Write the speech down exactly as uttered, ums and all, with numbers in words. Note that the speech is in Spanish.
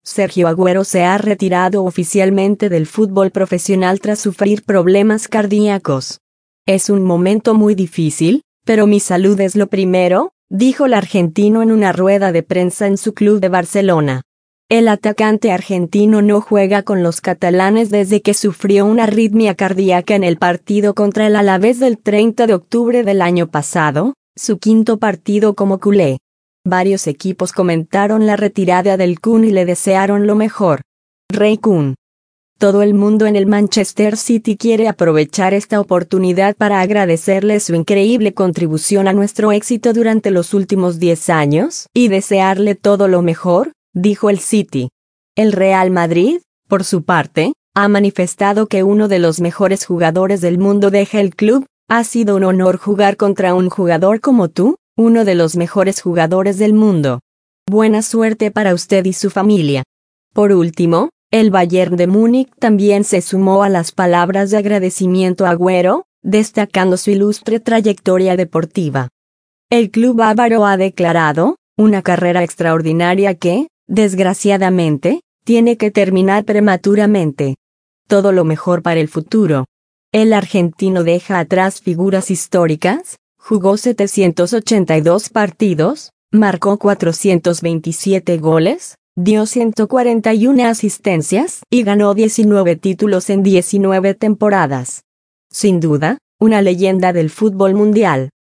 Sergio Agüero se ha retirado oficialmente del fútbol profesional tras sufrir problemas cardíacos. Es un momento muy difícil, pero mi salud es lo primero, dijo el argentino en una rueda de prensa en su club de Barcelona. El atacante argentino no juega con los catalanes desde que sufrió una arritmia cardíaca en el partido contra el Alavés del treinta de octubre del año pasado, su quinto partido como culé. Varios equipos comentaron la retirada del Kun y le desearon lo mejor. Rey Kun. Todo el mundo en el Manchester City quiere aprovechar esta oportunidad para agradecerle su increíble contribución a nuestro éxito durante los últimos diez años y desearle todo lo mejor, dijo el City. El Real Madrid, por su parte, ha manifestado que uno de los mejores jugadores del mundo deja el club. Ha sido un honor jugar contra un jugador como tú, uno de los mejores jugadores del mundo. Buena suerte para usted y su familia. Por último, el Bayern de Múnich también se sumó a las palabras de agradecimiento a Agüero, destacando su ilustre trayectoria deportiva. El club bávaro ha declarado, una carrera extraordinaria que, desgraciadamente, tiene que terminar prematuramente. Todo lo mejor para el futuro. El argentino deja atrás figuras históricas, jugó setecientos ochenta y dos partidos, marcó cuatrocientos veintisiete goles, dio ciento cuarenta y una asistencias y ganó diecinueve títulos en diecinueve temporadas. Sin duda, una leyenda del fútbol mundial.